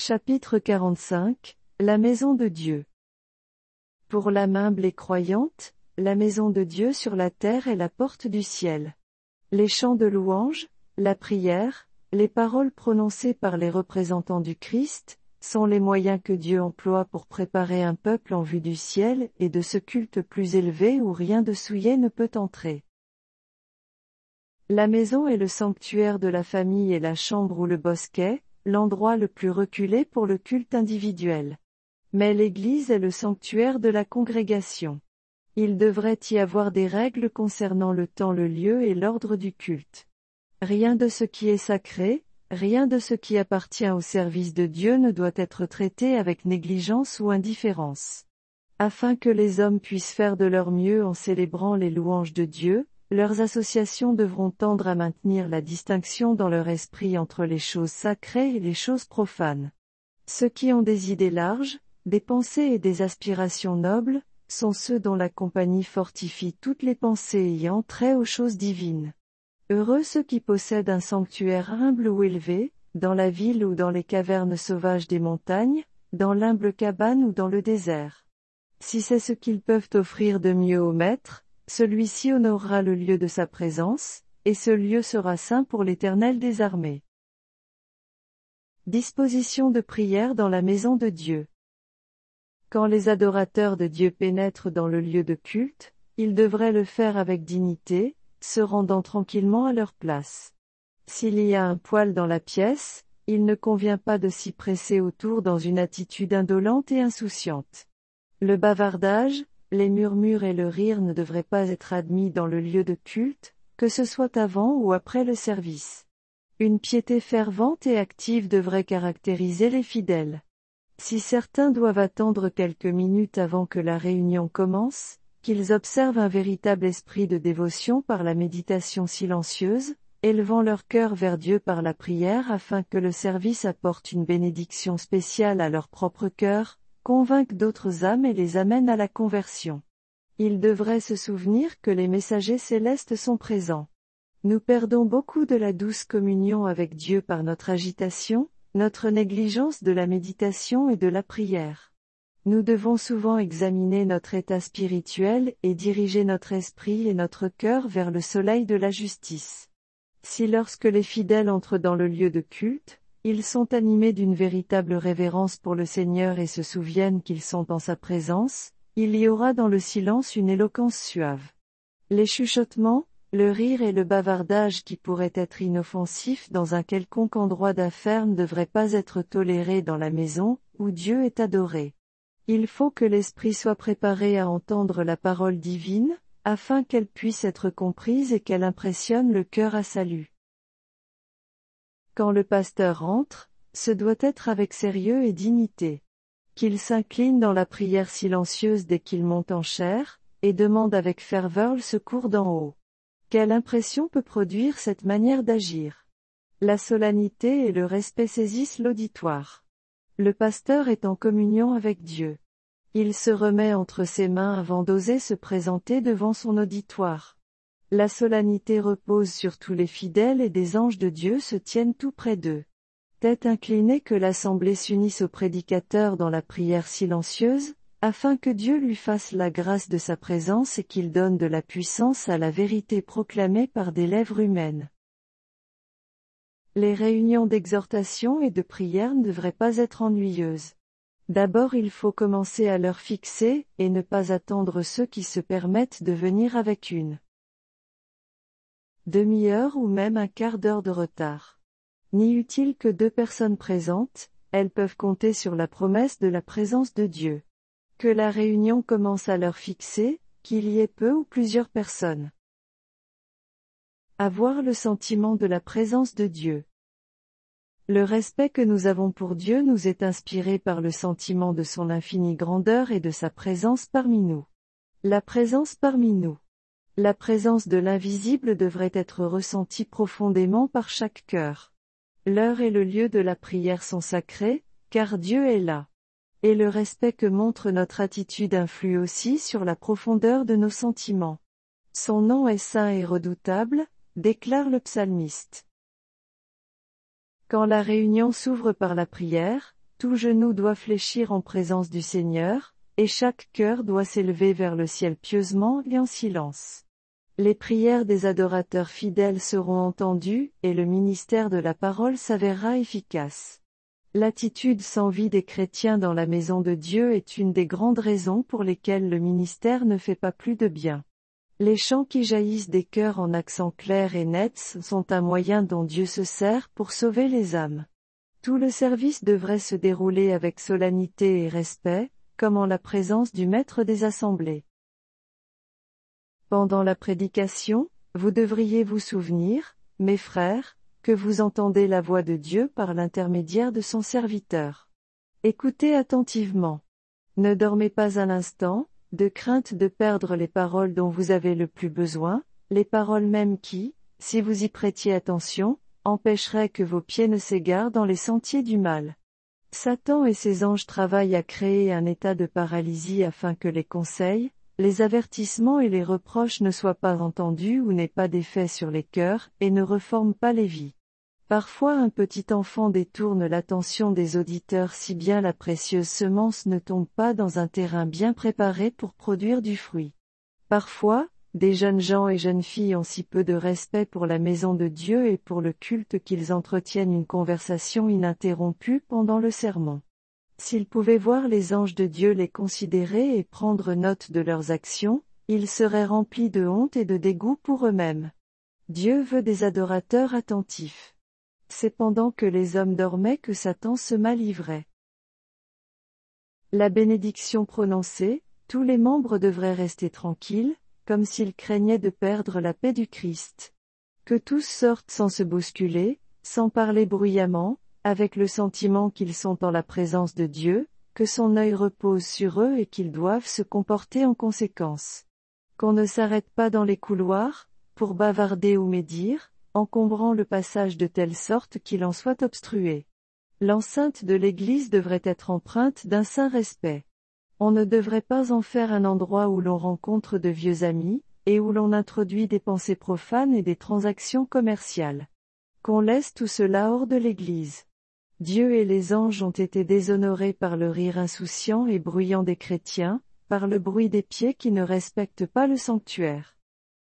Chapitre 45, La maison de Dieu. Pour l'âme humble et croyante, la maison de Dieu sur la terre est la porte du ciel. Les chants de louange, la prière, les paroles prononcées par les représentants du Christ, sont les moyens que Dieu emploie pour préparer un peuple en vue du ciel et de ce culte plus élevé où rien de souillé ne peut entrer. La maison est le sanctuaire de la famille et la chambre ou le bosquet, l'endroit le plus reculé pour le culte individuel. Mais l'Église est le sanctuaire de la congrégation. Il devrait y avoir des règles concernant le temps, le lieu et l'ordre du culte. Rien de ce qui est sacré, rien de ce qui appartient au service de Dieu ne doit être traité avec négligence ou indifférence. Afin que les hommes puissent faire de leur mieux en célébrant les louanges de Dieu, leurs associations devront tendre à maintenir la distinction dans leur esprit entre les choses sacrées et les choses profanes. Ceux qui ont des idées larges, des pensées et des aspirations nobles, sont ceux dont la compagnie fortifie toutes les pensées ayant trait aux choses divines. Heureux ceux qui possèdent un sanctuaire humble ou élevé, dans la ville ou dans les cavernes sauvages des montagnes, dans l'humble cabane ou dans le désert. Si c'est ce qu'ils peuvent offrir de mieux au Maître, celui-ci honorera le lieu de sa présence, et ce lieu sera saint pour l'Éternel des armées. Disposition de prière dans la maison de Dieu. Quand les adorateurs de Dieu pénètrent dans le lieu de culte, ils devraient le faire avec dignité, se rendant tranquillement à leur place. S'il y a un poêle dans la pièce, il ne convient pas de s'y presser autour dans une attitude indolente et insouciante. Le bavardage, les murmures et le rire ne devraient pas être admis dans le lieu de culte, que ce soit avant ou après le service. Une piété fervente et active devrait caractériser les fidèles. Si certains doivent attendre quelques minutes avant que la réunion commence, qu'ils observent un véritable esprit de dévotion par la méditation silencieuse, élevant leur cœur vers Dieu par la prière afin que le service apporte une bénédiction spéciale à leur propre cœur, convainque d'autres âmes et les amène à la conversion. Ils devraient se souvenir que les messagers célestes sont présents. Nous perdons beaucoup de la douce communion avec Dieu par notre agitation, notre négligence de la méditation et de la prière. Nous devons souvent examiner notre état spirituel et diriger notre esprit et notre cœur vers le soleil de la justice. Si lorsque les fidèles entrent dans le lieu de culte, ils sont animés d'une véritable révérence pour le Seigneur et se souviennent qu'ils sont en sa présence, il y aura dans le silence une éloquence suave. Les chuchotements, le rire et le bavardage qui pourraient être inoffensifs dans un quelconque endroit d'affaires ne devraient pas être tolérés dans la maison, où Dieu est adoré. Il faut que l'esprit soit préparé à entendre la parole divine, afin qu'elle puisse être comprise et qu'elle impressionne le cœur à salut. Quand le pasteur entre, ce doit être avec sérieux et dignité. Qu'il s'incline dans la prière silencieuse dès qu'il monte en chair, et demande avec ferveur le secours d'en haut. Quelle impression peut produire cette manière d'agir? La solennité et le respect saisissent l'auditoire. Le pasteur est en communion avec Dieu. Il se remet entre ses mains avant d'oser se présenter devant son auditoire. La solennité repose sur tous les fidèles et des anges de Dieu se tiennent tout près d'eux. Tête inclinée que l'assemblée s'unisse au prédicateur dans la prière silencieuse, afin que Dieu lui fasse la grâce de sa présence et qu'il donne de la puissance à la vérité proclamée par des lèvres humaines. Les réunions d'exhortation et de prière ne devraient pas être ennuyeuses. D'abord il faut commencer à l'heure fixée, et ne pas attendre ceux qui se permettent de venir avec une demi-heure ou même un quart d'heure de retard. N'y eût-il que 2 personnes présentes, elles peuvent compter sur la promesse de la présence de Dieu. Que la réunion commence à l'heure fixée, qu'il y ait peu ou plusieurs personnes. Avoir le sentiment de la présence de Dieu. Le respect que nous avons pour Dieu nous est inspiré par le sentiment de son infinie grandeur et de sa présence parmi nous. La présence parmi nous. La présence de l'invisible devrait être ressentie profondément par chaque cœur. L'heure et le lieu de la prière sont sacrés, car Dieu est là. Et le respect que montre notre attitude influe aussi sur la profondeur de nos sentiments. Son nom est saint et redoutable, déclare le psalmiste. Quand la réunion s'ouvre par la prière, tout genou doit fléchir en présence du Seigneur, et chaque cœur doit s'élever vers le ciel pieusement et en silence. Les prières des adorateurs fidèles seront entendues, et le ministère de la parole s'avérera efficace. L'attitude sans vie des chrétiens dans la maison de Dieu est une des grandes raisons pour lesquelles le ministère ne fait pas plus de bien. Les chants qui jaillissent des cœurs en accents clairs et nets sont un moyen dont Dieu se sert pour sauver les âmes. Tout le service devrait se dérouler avec solennité et respect, comme en la présence du maître des assemblées. Pendant la prédication, vous devriez vous souvenir, mes frères, que vous entendez la voix de Dieu par l'intermédiaire de son serviteur. Écoutez attentivement. Ne dormez pas un instant, de crainte de perdre les paroles dont vous avez le plus besoin, les paroles mêmes qui, si vous y prêtiez attention, empêcheraient que vos pieds ne s'égarent dans les sentiers du mal. Satan et ses anges travaillent à créer un état de paralysie afin que les conseils, les avertissements et les reproches ne soient pas entendus ou n'aient pas d'effet sur les cœurs, et ne reforment pas les vies. Parfois un petit enfant détourne l'attention des auditeurs si bien la précieuse semence ne tombe pas dans un terrain bien préparé pour produire du fruit. Parfois, des jeunes gens et jeunes filles ont si peu de respect pour la maison de Dieu et pour le culte qu'ils entretiennent une conversation ininterrompue pendant le sermon. S'ils pouvaient voir les anges de Dieu les considérer et prendre note de leurs actions, ils seraient remplis de honte et de dégoût pour eux-mêmes. Dieu veut des adorateurs attentifs. C'est pendant que les hommes dormaient que Satan se malivrait. La bénédiction prononcée, tous les membres devraient rester tranquilles, comme s'ils craignaient de perdre la paix du Christ. Que tous sortent sans se bousculer, sans parler bruyamment, avec le sentiment qu'ils sont en la présence de Dieu, que son œil repose sur eux et qu'ils doivent se comporter en conséquence. Qu'on ne s'arrête pas dans les couloirs, pour bavarder ou médire, encombrant le passage de telle sorte qu'il en soit obstrué. L'enceinte de l'Église devrait être empreinte d'un saint respect. On ne devrait pas en faire un endroit où l'on rencontre de vieux amis, et où l'on introduit des pensées profanes et des transactions commerciales. Qu'on laisse tout cela hors de l'Église. Dieu et les anges ont été déshonorés par le rire insouciant et bruyant des chrétiens, par le bruit des pieds qui ne respectent pas le sanctuaire.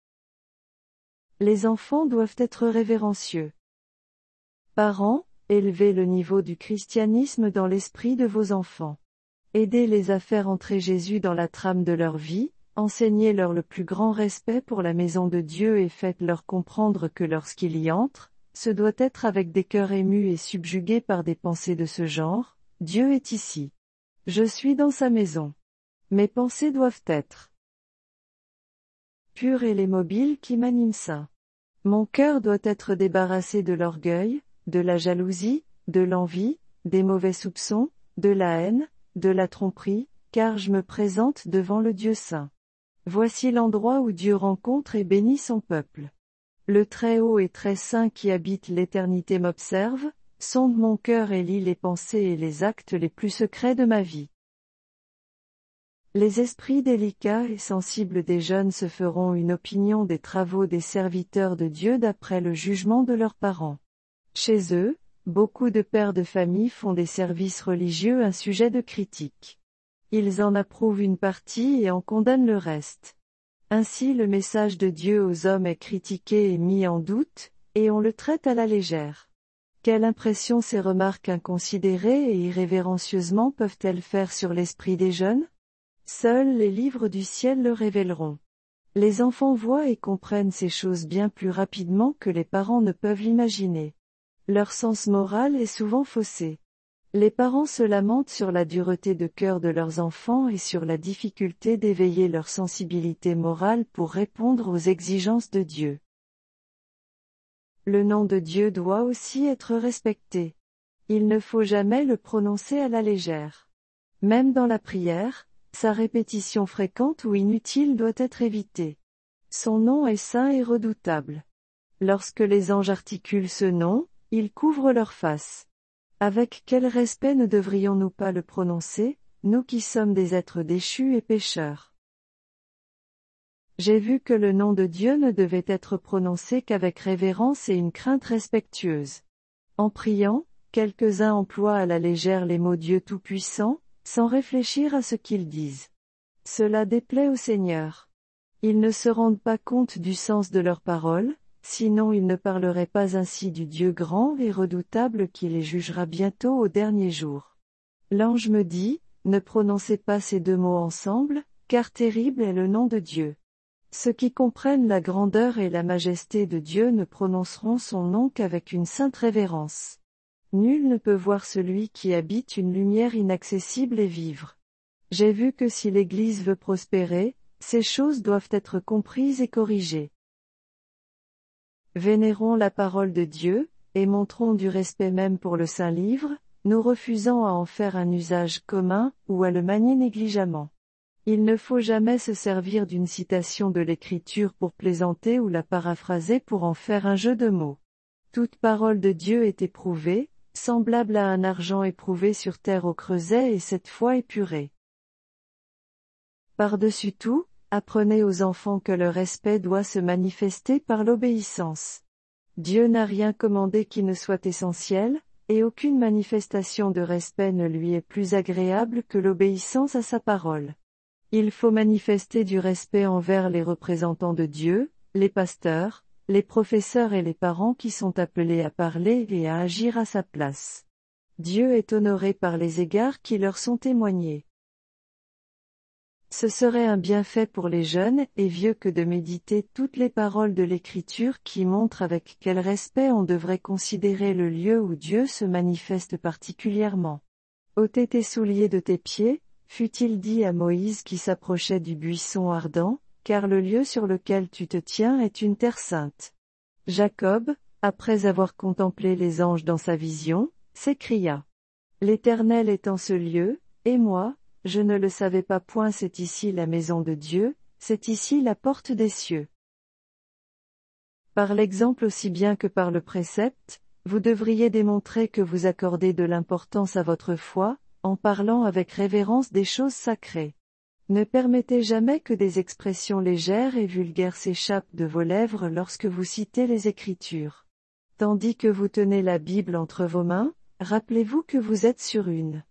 Les enfants doivent être révérencieux. Parents, élevez le niveau du christianisme dans l'esprit de vos enfants. Aidez-les à faire entrer Jésus dans la trame de leur vie, enseignez-leur le plus grand respect pour la maison de Dieu et faites-leur comprendre que lorsqu'ils y entrent, ce doit être avec des cœurs émus et subjugués par des pensées de ce genre, Dieu est ici. Je suis dans sa maison. Mes pensées doivent être pures et les mobiles qui m'animent sains. Mon cœur doit être débarrassé de l'orgueil, de la jalousie, de l'envie, des mauvais soupçons, de la haine, de la tromperie, car je me présente devant le Dieu saint. Voici l'endroit où Dieu rencontre et bénit son peuple. Le Très-Haut et Très-Saint qui habite l'éternité m'observe, sonde mon cœur et lit les pensées et les actes les plus secrets de ma vie. Les esprits délicats et sensibles des jeunes se feront une opinion des travaux des serviteurs de Dieu d'après le jugement de leurs parents. Chez eux, beaucoup de pères de famille font des services religieux un sujet de critique. Ils en approuvent une partie et en condamnent le reste. Ainsi le message de Dieu aux hommes est critiqué et mis en doute, et on le traite à la légère. Quelle impression ces remarques inconsidérées et irrévérencieusement peuvent-elles faire sur l'esprit des jeunes ? Seuls les livres du ciel le révéleront. Les enfants voient et comprennent ces choses bien plus rapidement que les parents ne peuvent l'imaginer. Leur sens moral est souvent faussé. Les parents se lamentent sur la dureté de cœur de leurs enfants et sur la difficulté d'éveiller leur sensibilité morale pour répondre aux exigences de Dieu. Le nom de Dieu doit aussi être respecté. Il ne faut jamais le prononcer à la légère. Même dans la prière, sa répétition fréquente ou inutile doit être évitée. Son nom est saint et redoutable. Lorsque les anges articulent ce nom, ils couvrent leur face. Avec quel respect ne devrions-nous pas le prononcer, nous qui sommes des êtres déchus et pécheurs? J'ai vu que le nom de Dieu ne devait être prononcé qu'avec révérence et une crainte respectueuse. En priant, quelques-uns emploient à la légère les mots Dieu Tout-Puissant, sans réfléchir à ce qu'ils disent. Cela déplaît au Seigneur. Ils ne se rendent pas compte du sens de leurs paroles, sinon ils ne parleraient pas ainsi du Dieu grand et redoutable qui les jugera bientôt au dernier jour. L'ange me dit, ne prononcez pas ces deux mots ensemble, car terrible est le nom de Dieu. Ceux qui comprennent la grandeur et la majesté de Dieu ne prononceront son nom qu'avec une sainte révérence. Nul ne peut voir celui qui habite une lumière inaccessible et vivre. J'ai vu que si l'Église veut prospérer, ces choses doivent être comprises et corrigées. Vénérons la parole de Dieu, et montrons du respect même pour le Saint Livre, nous refusant à en faire un usage commun, ou à le manier négligemment. Il ne faut jamais se servir d'une citation de l'Écriture pour plaisanter ou la paraphraser pour en faire un jeu de mots. Toute parole de Dieu est éprouvée, semblable à un argent éprouvé sur terre au creuset et 7 fois épuré. Par-dessus tout, apprenez aux enfants que le respect doit se manifester par l'obéissance. Dieu n'a rien commandé qui ne soit essentiel, et aucune manifestation de respect ne lui est plus agréable que l'obéissance à sa parole. Il faut manifester du respect envers les représentants de Dieu, les pasteurs, les professeurs et les parents qui sont appelés à parler et à agir à sa place. Dieu est honoré par les égards qui leur sont témoignés. Ce serait un bienfait pour les jeunes et vieux que de méditer toutes les paroles de l'Écriture qui montrent avec quel respect on devrait considérer le lieu où Dieu se manifeste particulièrement. Ôtez tes souliers de tes pieds, fut-il dit à Moïse qui s'approchait du buisson ardent, car le lieu sur lequel tu te tiens est une terre sainte. Jacob, après avoir contemplé les anges dans sa vision, s'écria. L'Éternel est en ce lieu, et moi, je ne le savais pas point. C'est ici la maison de Dieu, c'est ici la porte des cieux. Par l'exemple aussi bien que par le précepte, vous devriez démontrer que vous accordez de l'importance à votre foi, en parlant avec révérence des choses sacrées. Ne permettez jamais que des expressions légères et vulgaires s'échappent de vos lèvres lorsque vous citez les Écritures. Tandis que vous tenez la Bible entre vos mains, rappelez-vous que vous êtes sur une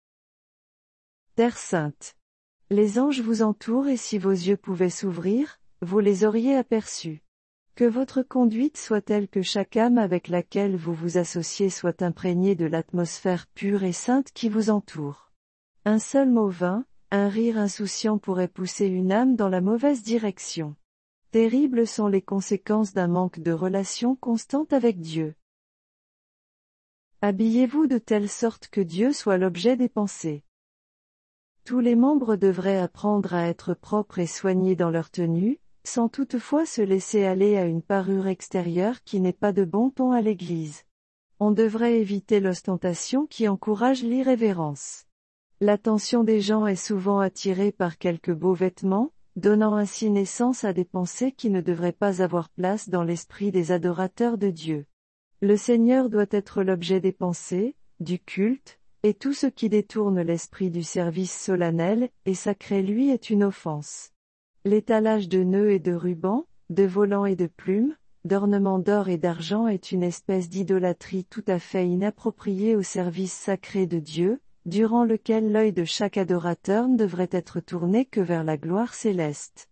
terre sainte. Les anges vous entourent et si vos yeux pouvaient s'ouvrir, vous les auriez aperçus. Que votre conduite soit telle que chaque âme avec laquelle vous vous associez soit imprégnée de l'atmosphère pure et sainte qui vous entoure. Un seul mot vain, un rire insouciant pourrait pousser une âme dans la mauvaise direction. Terribles sont les conséquences d'un manque de relation constante avec Dieu. Habillez-vous de telle sorte que Dieu soit l'objet des pensées. Tous les membres devraient apprendre à être propres et soignés dans leur tenue, sans toutefois se laisser aller à une parure extérieure qui n'est pas de bon ton à l'Église. On devrait éviter l'ostentation qui encourage l'irrévérence. L'attention des gens est souvent attirée par quelques beaux vêtements, donnant ainsi naissance à des pensées qui ne devraient pas avoir place dans l'esprit des adorateurs de Dieu. Le Seigneur doit être l'objet des pensées, du culte, et tout ce qui détourne l'esprit du service solennel et sacré lui est une offense. L'étalage de nœuds et de rubans, de volants et de plumes, d'ornements d'or et d'argent est une espèce d'idolâtrie tout à fait inappropriée au service sacré de Dieu, durant lequel l'œil de chaque adorateur ne devrait être tourné que vers la gloire céleste.